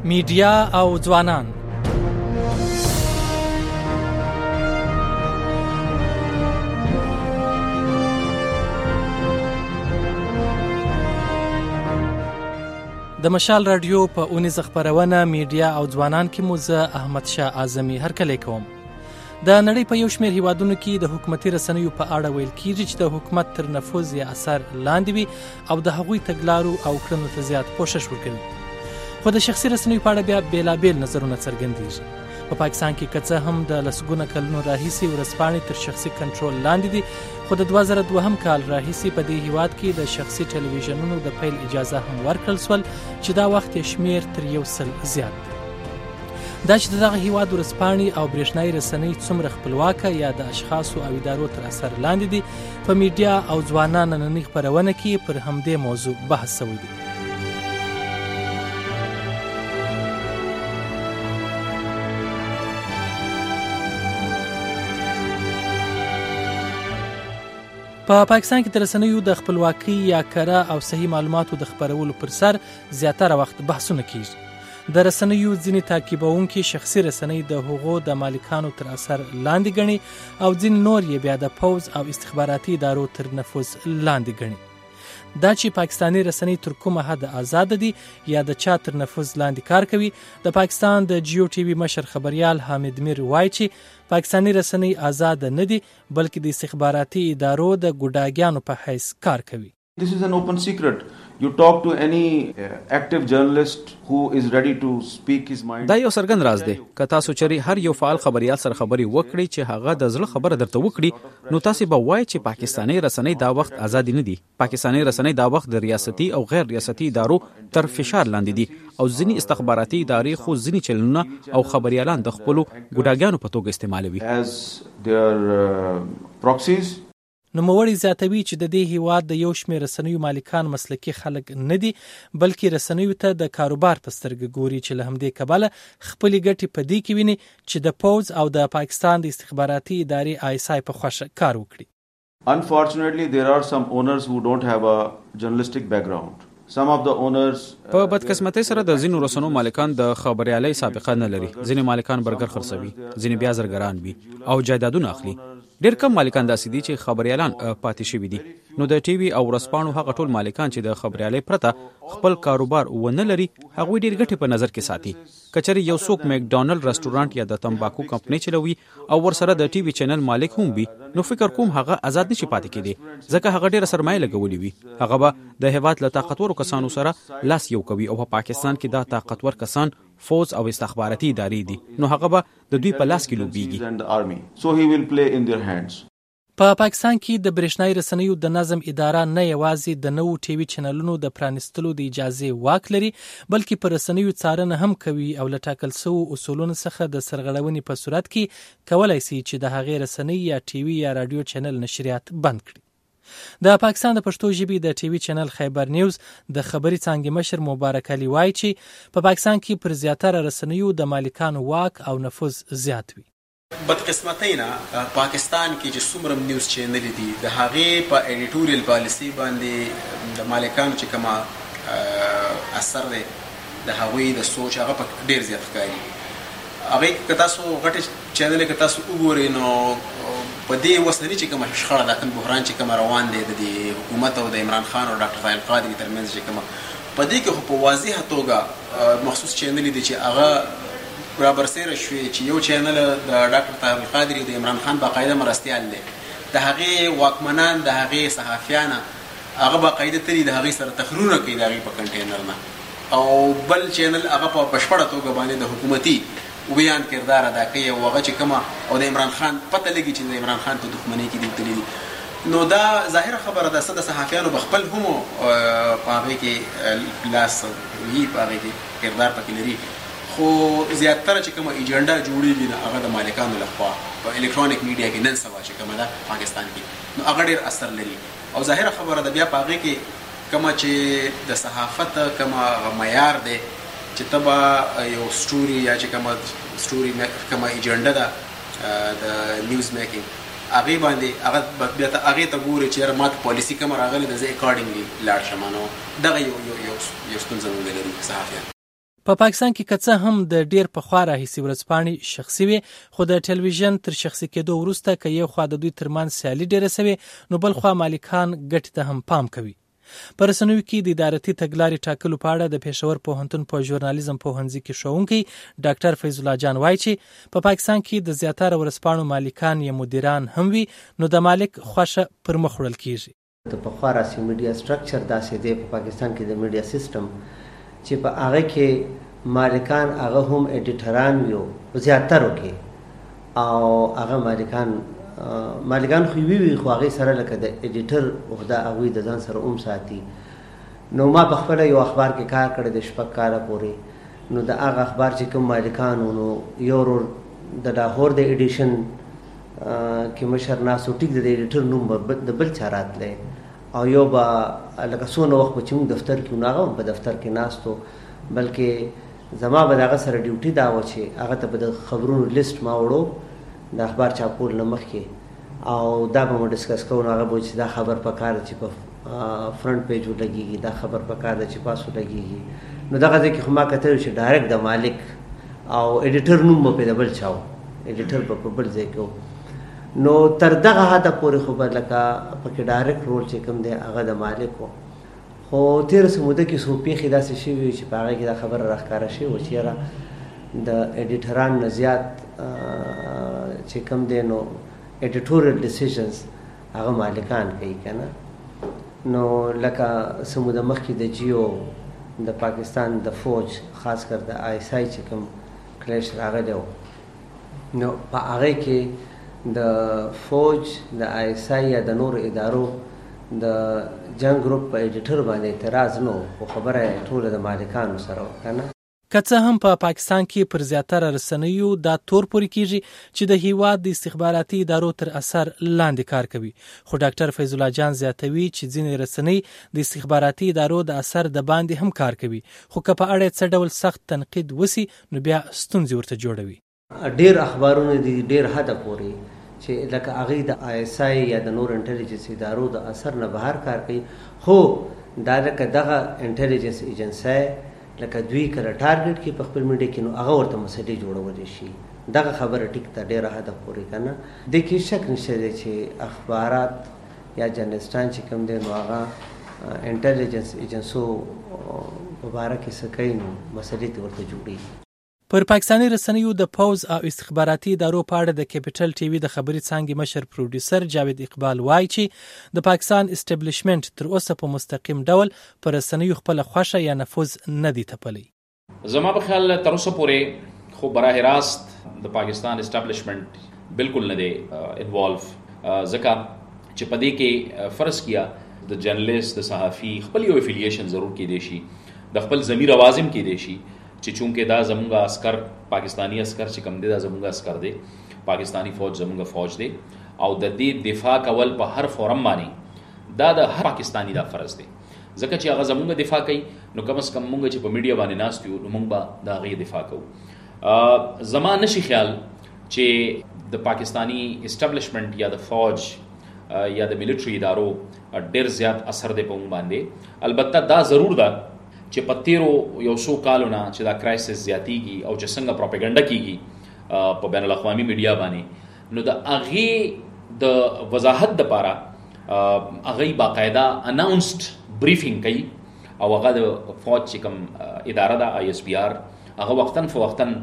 میډیا او ځوانان. د مشال رادیو په اونیزه خبرونه میډیا او ځوانان کې مو زه احمد شاه اعظمي هرکلی کوم. د نړۍ په یو شمېر هیوادونو کې د حکومتي رسنیو په اړه ویل کېږي چې د حکومت تر نفوذ یا اثر لاندې وي او د هغوی تګلارو او کړنو ته زیات کوښښ ورکوي. خو د شخصي رسنیو په اړه بیا بېلابېل نظرونه څرګندېږي. په پاکستان کې که څه هم د لسګونه کلونو راهیسې ورځپاڼې تر شخصي کنټرول لاندې دي، خو د 2002 کال راهیسې په دې هیواد کې د شخصي ټلویزیونونو د پیل اجازه هم ورکړل سول چې دا وخت یې شمېر تر 100 زیات دی. دا چې دغه هیواد ورځپاڼې او برېښنایي رسنۍ څومره خپلواکه یا د اشخاصو او ادارو تر اثر لاندې دي، په میډیا او ځوانان نننۍ خپرونه کې پر همدې موضوع بحث شوی دی. په پاکستان کې د رسنیو د خپلواکۍ یا کره او صحیح معلوماتو د خپرولو پر سر زیاتره وخت بحثونه کیږي. د رسنیو ځینې تعقیبونکي شخصي رسنۍ د هغو د مالکانو تر اثر لاندې ګڼي او ځینې نور یې بیا د پوځ او استخباراتي ادارو تر نفوذ لاندې ګڼي. دا چې پاکستاني رسنۍ تر کومه حد آزاد دي یا د چا تر نفوذ لاندې کار کوي، د پاکستان د جیو ټي وي مشر خبریال حامد میر وایي چې پاکستاني رسنۍ آزاد نه دي بلکې د استخباراتي ادارو د ګوډاګیانو په حیث کار کوي. This is an open secret. You talk to any active journalist who is ready to speak his mind. دا یو څرګند راز دی. که تاسو چېرې هر یو فعال خبریال سره خبرې وکړي چې هغه د زړه خبره درته وکړي، نو تاسو به وایي چې پاکستاني رسنۍ دا وخت آزاد نه دي. پاکستاني رسنۍ دا وخت د ریاستي او غیر ریاستي ادارو تر فشار لاندې دي او ځینې استخباراتي ادارې خو ځینې چلنونه او خبریالان د خپلو ګوډاګیانو په توګه استعمالوي. As their proxies. نوموړی زیاتوي چې د دې هیواد د یو شمېر رسنیو مالکان مسلکي خلک نه دي بلکې رسنیو ته د کاروبار په سترګه ګوري چې له همدې کبله خپلې ګټې په دې کې ویني چې د پوځ او د پاکستان د استخباراتي ادارې ISI په خوښه کار وکړي. Unfortunately, there are some owners who don't have a journalistic background. Some of the owners په بدقسمتۍ سره د ځینو رسنیو مالکان د خبریالۍ سابقه نه لري. ځینې مالکان برګر خرڅوي، ځینې بیا زرګران وي او جایدادونه اخلي. ډېر کم مالکان داسې دي چې خبریالان پاتې شوي دي. نو د ټي وي او ورځپاڼو هغه ټول مالکان چې د خبریالۍ پرته خپل کاروبار ونه لري، هغوی ډېر ګټې په نظر کې ساتي. که چېرې یو څوک مکډونالډ رسټورانټ یا د تمباکو کمپنۍ چلوي او ورسره د ټي وي چینل مالک هم وي، نو فکر کوم هغه آزاد نشي پاتې کېدی، ځکه هغه ډېره سرمایه لګولې وي. هغه به د هیواد له طاقتورو کسانو سره لاس یو کوي او په پاکستان کې دا طاقتور کسان فوج او استخباراتي ادارې دي، نو هغه به د دوی په لاس کې لوبېږي. So he will play in their hands. په پاکستان کې د برېښنایي رسنیو د نظم اداره نه یوازې د نوو ټي وي چینلونو د پرانستلو د اجازې واک لري بلکې په رسنیو څارنه هم کوي او له ټاکل شوو اصولونو څخه د سرغړونې په صورت کې کولی شي چې د هغې رسنۍ یا ټي وي یا راډیو چینل نشریات بند کړي. د پاکستان د پښتو ژبې د ټي وي چینل خیبر نیوز د خبري څانګې مشر مبارک علي وایي چې په پاکستان کې پر زیاتره رسنیو د مالکانو واک او نفوذ زیات وي. بدقسمتۍ نه پاکستان کې چې څومره نیوز چینل دي د هغې په ایډیټوریل پالیسي باندې د مالکانو چې کومه اثر دی د هغوی د سوچ هغه په ډېر زیات ښکاري. هغې که تاسو غټې چینلې که تاسو وګورئ نو په دې اوسني چې کومه شخړه دا کوم بحران چې کومه روان دی د حکومت او د عمران خان او ډاکټر فایل قادري ترمنځ چې کومه په دې کې خو په واضحه توګه مخصوص چینلې دي چې هغه برابرسیره شوې چې یو چینل د ډاکټر طاهر القادري د عمران خان باقاعده مرستیال دی، د هغې واکمنان د هغې صحافیان هغه باقاعده تلي د هغې سره تقریرونه کوي د هغې په کنټینر نه، او بل چینل هغه په بشپړه توګه باندې د حکومتي ویان کردار ادا کوي او هغه چې کومه او د عمران خان پته لګي چې د عمران خان په دښمنۍ کې دي تللي دي. نو دا ظاهره خبره ده چې د صحافیانو په خپل هم په هغې کې لاس وي، په هغې کې کردار پکې لري، خو زیاتره چې کومه ایجنډا جوړېږي نه هغه د مالکانو لخوا په الکترونیک میډیا کې نن سبا چې کومه ده پاکستان کې، نو هغه ډېر اثر لري. او ظاهره خبره ده بیا په هغې کې کومه چې د صحافت کومه معیار دی چې ته به یو سټوري یا چې کومه سټوري کومه ایجنډا ده د نیوز میکینګ هغې باندې هغه بیا ته هغې ته ګورې چې یاره ما ته پالیسي کومه راغلې ده زه اکارډینګلي لاړ شم. نو دغه یو ستونزه موږ لرو صحافیان. په پاکستان کې که څه هم د ډیر پخوا راهیسې ورځپاڼې شخصي وي، خو د ټلویزیون تر شخصي کېدو وروسته که یو خوا د دوی ترمنځ سیالي ډیره سوې، نو بل خوا مالکان ګټې ته هم پام کوي. په رسنیو کې د ادارتي تګلارې ټاکلو په اړه د پېښور پوهنتون په ژورنالیزم پوهنځي کې ښوونکی ډاکټر فیض الله جان وایي چې په پاکستان کې د زیاتره ورځپاڼو مالکان یا مدیران هم وي، نو د مالک خوښه پر مخ وړل کیږي. د پخوا راسي میډیا سټرکچر داسې دی په پاکستان کې د میډیا سیستم چې په هغه کې مالکان هغه هم ایډیټران وي په زیاترو کې، او هغه مالکان خو وي خو هغې سره لکه د ایډیټر عهده هغوی د ځان سره هم ساتي. نو ما په خپله یو اخبار کې کار کړی د 6 کاله پورې، نو د هغه اخبار چې کوم مالکان نو یو ورور د لاهور د ایډیشن کې مشر ناستو، ټیک د ایډیټر نوم به د بل چا راتلی، او یو به لکه څونه وخت به چې موږ دفتر کې نو هغه هم په دفتر کې ناستو، بلکې زما به د هغه سره ډیوټي دا وه چې هغه ته به د خبرونو لیست ما وړو د اخبار چاپول نه مخکې، او دا به مو ډسکس کوو. نو هغه به چې دا خبر پکار ده چې په فرنٹ پیج ولګېږي، دا خبر پکار ده چې پاس ولګېږي. نو دغه ځای کې خو ما کتل چې ډایرکټ د مالک او ایډیټر نوم به د بل چا و، ایډیټر به په بل ځای کې و. نو تر دغه حده پورې خو به لکه پکې ډایرکټ رول چې کوم دی هغه د مالک و. خو تېره څه موده کې څو پېښې داسې شوي چې په هغه کې دا خبره راښکاره شوې وه چې یاره د ایډیټران نه زیات چې کوم دی نو ایډیټوریل ډیسیژنز هغه مالکان کوي که نه. نو لکه څه موده مخکې د جیو د پاکستان د فوج خاص کر د آی ایس آی چې کوم کلیش راغلی و، نو په هغې کې د فوج د آی ایس آی یا د نورو ادارو د جنگ ګروپ په ایډیټر باندې اعتراض نه و، خو خبره یې ټوله د مالکانو سره وه که نه. که څه هم په پاکستان کې پر زیاتره رسنیو دا تور پورې کیږي چې د هیواد د استخباراتي ادارو تر اثر لاندې کار کوي، خو ډاکټر فیض الله جان زیاتوي چې ځینې رسنۍ د استخباراتي ادارو د اثر د باندې هم کار کوي، خو که په اړه څه ډول سخت تنقید وسی نو بیا ستونزې ورته جوړوي. ډیر اخبارونه دي ډیر حده پورې چې لکه هغې د آی ایس آی یا د نور انټلیجنس ادارو د اثر نه بهر کار کوي، خو دا لکه دغه انټلیجنس ایجنسی لکه دوی کله ټارګټ کې په خپل میډیا کې نو هغه ورته مسلې جوړولی شي. دغه خبره ټیک ته ډېره حده پورې که نه. دې کې شک نشته دی چې اخبارات یا جرنلسټان چې کوم دی نو هغه انټلیجنس ایجنسو په باره کې څه کوي نو مسلې ته ورته جوړېږي. پر پاکستاني رسنیو د پوز او استخباراتي ادارو په اړه د کیپټل ټي وي د خبري څانګې مشر پروډوسر جاوید اقبال وایي چې د پاکستان اسټابلیشمنت تر اوسه په مستقیم ډول پر رسنیو خپل خوښه یا نفوذ نه دی تپلی. زما په خیال تر اوسه پورې خو براه راست د پاکستان اسټابلیشمنت بالکل نه دی انوالو، ځکه چې په دې کې فرض کیا د جرنلست د صحافي خپل یو افیلیشن ضرور کې دی شي، د خپل ضمیر اوازم کې دی شي چې چونکه دا زمونږ عسكر پاکستانی عسكر چې کم دی دا زمونږ عسكر دی، پاکستانی فوج زمونږ فوج دی، او د دې دفاع کول په هر فورم باندې دا د هر پاکستانی دا فرض دی، ځکه چې هغه زمونږ دفاع کوي نو کم از کم مونږ چې په میډیا باندې ناست یو نو مونږ به د هغې دفاع کوو. زما نشي خیال چې د پاکستانی اسټابلیشمنت یا د فوج یا د ملټري ادارو ډېر زیات اثر دی په مونږ باندې. البته دا ضرور ده چې په تیرو یو څو کالو نه چې دا کرایسس زیاتیږي او چې څنګه پروپاګاندا کیږي په بین الاقوامي میډیا باندې، نو د هغې د وضاحت دپاره هغوی باقاعده اناونسډ بریفینګ کوي، او هغه د فوج چې کوم اداره ده آی ایس پی آر هغه وختاً فوختاً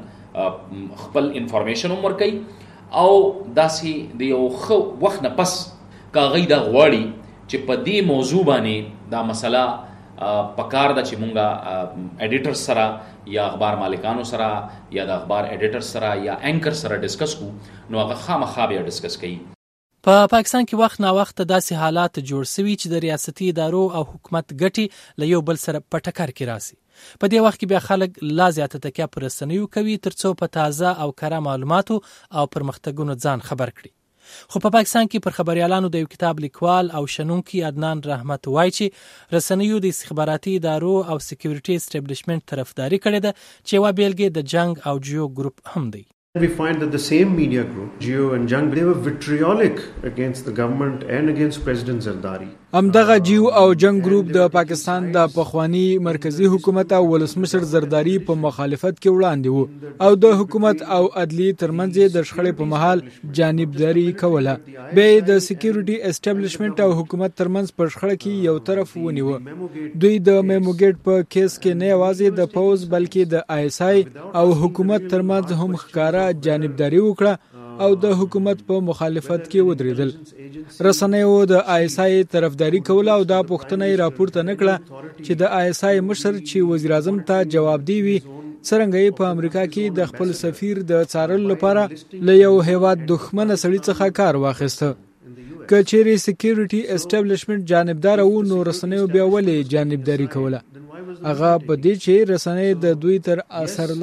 خپل انفارمیشن هم ورکوي، او داسې د یو ښه وخت نه پس که هغوی دا غواړي چې په دې موضوع باندې دا مسله پکار ده چې مونږه ایډیټر سره یا اخبار مالکانو سره یا د اخبار ایډیټر سره یا اینکر سره ډسکس کو، نو هغه خامخا بیا ډسکس کوي. په پاکستان کې وخت نا وخت داسې حالات جوړ سوي چې د ریاستي ادارو او حکومت ګټې له یو بل سره په ټکر کې راسي. په دې وخت کې بیا خلک لا زیاته تکیه پر رسنیو کوي ترڅو په تازه او کره معلوماتو او پرمختګونو ځان خبر کړي. خو په پاکستان کې پر خبريالانو د یو کتاب لیکوال او شنونکي عدنان رحمت وایي چې رسنیو د استخباراتي ادارو او سکیورټي اسټابلیشمنت طرفداري کړې ده چې یوه بیلګې د جنگ او جیو ګروپ هم دی. We find that the same media group, Jio and Jang, they were vitriolic against the government and against President Zardari. همدغه جیو او جنگ ګروپ د پاکستان د پخوانی مرکزی حکومت او ولسمشر زرداری په مخالفت کې وړاندې وو او د حکومت او عدلی ترمنځ د شخړې په محل جانبداري کوله. به د سکیورټي اسټابلیشمنت او حکومت ترمنځ په شخړه کې یو طرف ونیو. دوی د میموګیټ په کیس کې نه یوازې د پوز بلکې د ISI او حکومت ترمنځ هم ښکارا جانبداري وکړه او د حکومت په مخالفت کې ودرېدل. رسنیو د ISI طرفداري کوله او دا پوښتنه یې راپورته نکړه چې د ISI مشر چې وزیر اعظم ته جواب دی وي څرنګه یې په امریکا کې د خپل سفیر د څارلو لپاره له یو هیواد دښمن سړي څخه کار واخیسته. که چیرې سکیورټي اسټابلیشمنت جانبدار وو نو رسنیو بیا ولې جانبداري کوله؟ هغه په دې چې رسنۍ د دوی تر اثر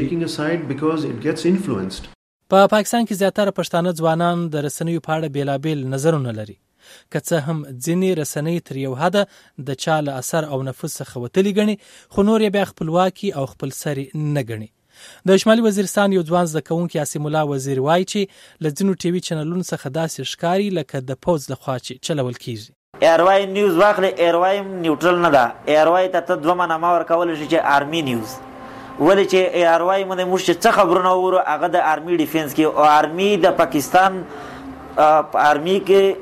لاندې دي. په پاکستان کې زیاتره پښتانه ځوانان د رسنیو په اړه بیلابیل نظرونه لري. که څه هم ځینې رسنۍ تر یو حده د چا له اثر او نفوذ څخه وتلي ګڼي، خو نور یې بیا خپلواکي او خپلسري نه ګڼي. د شمالي وزیرستان یو ځوان زده کوونکی عاصم الله وزیر وایي چې له ځینو ټي وي چینلونو څخه داسې ښکاري لکه د پوځ لخوا چې چلول کیږي. ایروای نیوز واخلې، ایروای نیوټرل نه ده. ایروای ته 2 منامه ورکول شي چې آرمي نیوز، ولی چې ایروای موږ چې څه خبرونه وورو هغه د آرمي ډیفنس کې او آرمي د پاکستان آرمي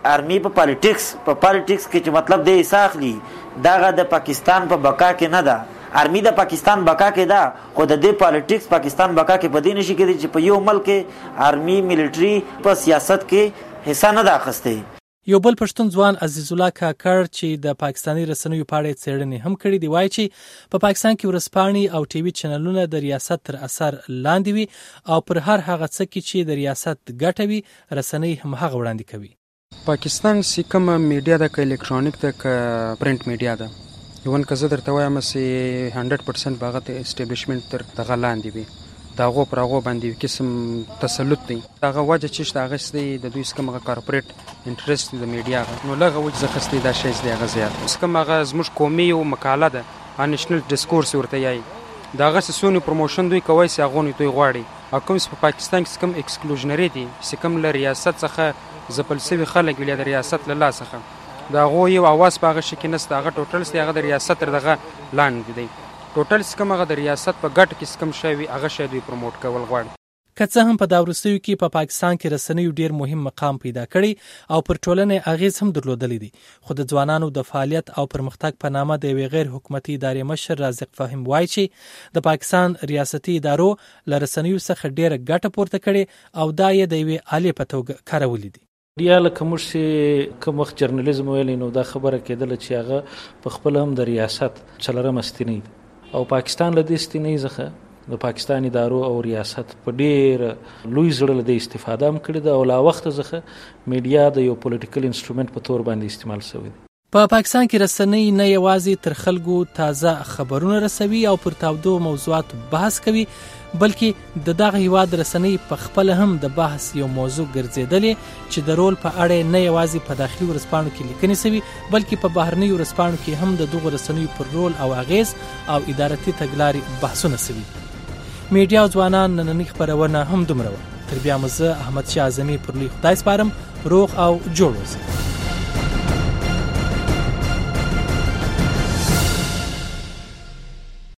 په پالیټکس کې چې مطلب دی ساخلی دغه د پاکستان په بقا کې نه ده. آرمي د پاکستان بقا کې ده خو د دې پالیټکس پاکستان بقا کې پدې نشي کېدی چې په یو ملک آرمي ملټري په سیاست کې حصہ نه ده اخیسته. یو بل پښتون ځوان عزیز الله کاکړ چې د پاکستاني رسنیو په اړه څېړنې هم کړې دي وایي چې په پاکستان کې ورځپاڼې او ټي وي چینلونه د ریاست تر اثر لاندې وي او پر هر هغه څه کې چې د ریاست ګټه وي رسنۍ هم هغه وړاندې کوي. پاکستان چې کومه میډیا ده که الکترونیک ده که پرنټ میډیا ده، یون که زه درته وایم چې 100% به هغه د اسټابلیشمنت تر دغه لاندې وي، د هغو پر هغو باندې قسم تسلط دی. هغه وجه چې شته هغه دی د دوی څخه هغه کارپوریټ انټرست د میډیا نو لږه وجه ځکه دا شی دی هغه زیات څخه هغه زموږ قومي او مقاله ده نېشنل ډیسکورس ورته یایي دا هغه سونی پروموشن دوی کوي چې هغه دوی غواړي. او کوم په پاکستان کې کوم ایکسکلوژنری دي چې کوم له ریاست څخه ځپل شوي خلک ویل د ریاست له لاس څخه دا هغه یو اواز په هغه شي کې نسته، هغه ټوټل سي هغه د ریاست تر دغه لاندې دی. ټوټل سکم هغه د ریاست په ګټ کې سکم شوی هغه شی دوی پروموټ کول غواړي. که څه هم په دا وروستیو کې په پاکستان کې رسنیو ډیر مهم مقام پیدا کړی او پر ټولنې اغیز هم درلودلی دی، خو د ځوانانو د فعالیت او پرمختګ په نامه د یوې غیر حکومتي ادارې مشر رازق فهم وایي چې د پاکستان ریاستي ادارو له رسنیو څخه ډیره ګټه پورته کړې او دا یې د یوې آلې په توګه کارولې دي. یا لکه موږ چې کوم وخت جرنالیزم ویلی نو دا خبره کېدله چې هغه په خپل هم د ریاست څلورمه ستنې ده او پاکستان له دې ستنې څخه د پاکستان ادارو او ریاست په ډېر لوی زړه له دې استفاده هم کړې ده او لا وخت څخه میډیا د یو پولیټیکل انسټرومنت په تور باندې استعمال شوی دی. په پاکستان کې رسنۍ نه یوازې تر خلکو تازه خبرونه رسوي او پر تاودو موضوعات بحث کوي، بلکې د دغه هیواد رسنۍ په خپل هم د بحث یو موضوع ګرځېدلې چې د رول په اړه نه یوازې په داخلي ورځپاڼو کې لیکنې شوي بلکې په بهرنیو ورځپاڼو کې هم د دغو رسنیو پر رول او اغیز او ادارتي تګلارې بحثونه شوي. میډیا او ځوانان نننۍ خپرونه هم دومره وه. تر بیا مو زه احمد شاه اعظمي پر لوی خدای سپارم. روغ او جوړ اوسئ.